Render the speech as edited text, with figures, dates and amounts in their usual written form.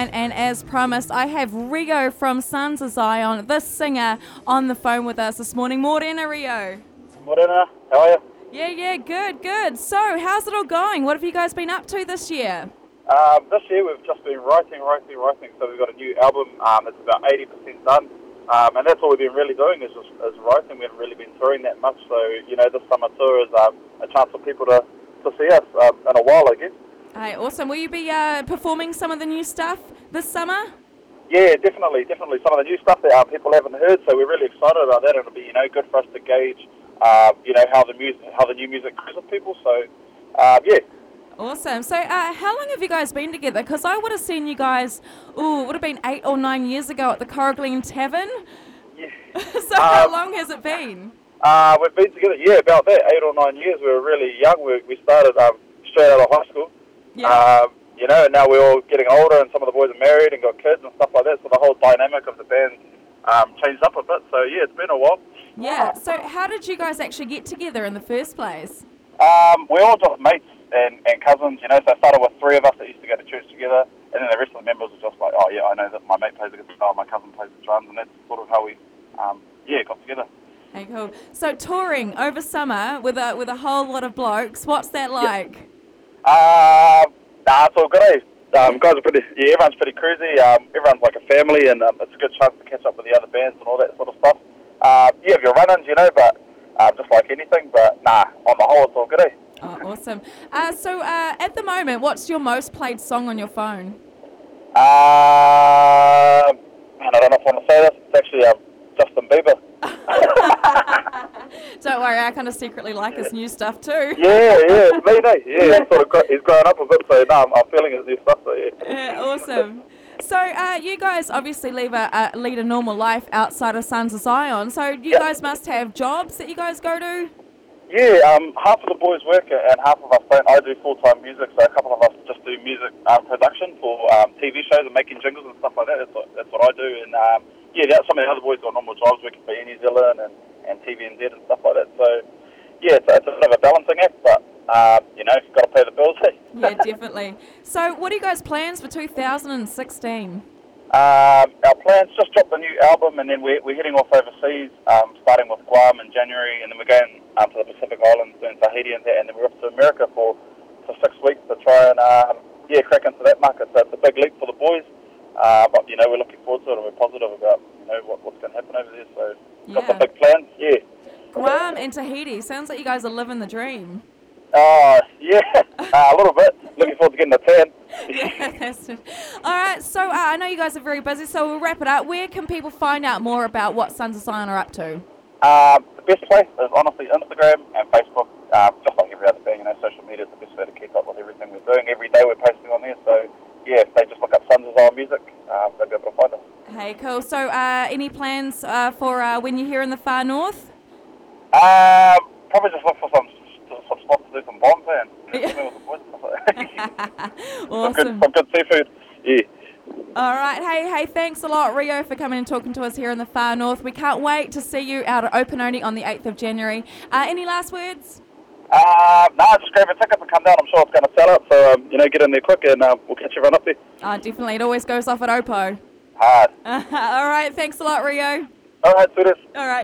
line, and as promised, I have Rio from Sons of Zion, the singer, on the phone with us this morning. Morena, Rio. Morena, how are you? Yeah, good. So, how's it all going? What have you guys been up to this year? This year we've just been writing. So we've got a new album that's about 80% done. And that's all we've been really doing is writing. We haven't really been touring that much. So, this summer tour is a chance for people to see us in a while, I guess. Hey, awesome. Will you be performing some of the new stuff this summer? Yeah, definitely. Some of the new stuff that people haven't heard. So we're really excited about that. It'll be, good for us to gauge, how the new music goes with people. So, yeah. Awesome. So how long have you guys been together? Because I would have seen you guys, it would have been 8 or 9 years ago at the Corrigleen Tavern. Yeah. So how long has it been? We've been together, about that, 8 or 9 years. We were really young. We started straight out of high school. Yeah. And now we're all getting older and some of the boys are married and got kids and stuff like that. So the whole dynamic of the band changed up a bit. So, yeah, it's been a while. Yeah. So how did you guys actually get together in the first place? We're all just mates and cousins, so it started with 3 of us that used to go to church together, and then the rest of the members were just like, oh yeah, I know that my mate plays the guitar, my cousin plays the drums, and that's sort of how we, got together. Hey, cool. So touring over summer with a whole lot of blokes, what's that like? It's all good, guys are pretty, everyone's pretty cruisy, everyone's like a family, and it's a good chance to catch up with the other bands and all that sort of stuff. You have your run-ins, but just like anything, but on the whole, it's all good, Oh, awesome. So at the moment, what's your most played song on your phone? I don't know if I want to say this. It's actually Justin Bieber. Don't worry, I kind of secretly like his new stuff too. Yeah, it's me, Yeah, he's grown up a bit, so I'm feeling his new stuff, so yeah. Yeah, awesome. So you guys obviously lead a normal life outside of Sons of Zion, so you guys must have jobs that you guys go to? Yeah, half of the boys work and half of us don't. I do full-time music, so a couple of us just do music production for TV shows and making jingles and stuff like that. That's what I do. And some of the other boys got normal jobs working for Air New Zealand and TVNZ and stuff like that. So, yeah, it's a bit of a balancing act, but, you've got to pay the bills. Yeah, definitely. So what are you guys' plans for 2016? Our plans, just dropped the new album, and then we're heading off overseas, starting with Guam in January, and then we're going to the Pacific Islands, doing Tahiti and that, and then we're off to America for 6 weeks to try and crack into that market. So it's a big leap for the boys, but we're looking forward to it, and we're positive about what's going to happen over there. So got some big plans, Guam and Tahiti, sounds like you guys are living the dream. A little bit. Looking forward to getting a tan. Yeah, that's it. All right, so I know you guys are very busy, so we'll wrap it up. Where can people find out more about what Sons of Zion are up to? The best place is honestly Instagram and Facebook. Just like every other band, social media is the best way to keep up with everything we're doing. Every day we're posting on there, so if they just look up Sons of Zion Music, they'll be able to find us. Hey, cool. So any plans for when you're here in the far north? Probably just look for some spots to do some bombs and Awesome. Some good seafood. Yeah. All right. Hey, thanks a lot, Rio, for coming and talking to us here in the far north. We can't wait to see you out at Opunoni on the 8th of January. Any last words? Just grab a ticket and come down. I'm sure it's going to sell out, so, get in there quick and we'll catch everyone up there. Definitely. It always goes off at Opo. Hard. All right. Thanks a lot, Rio. All right, sweetest. All right.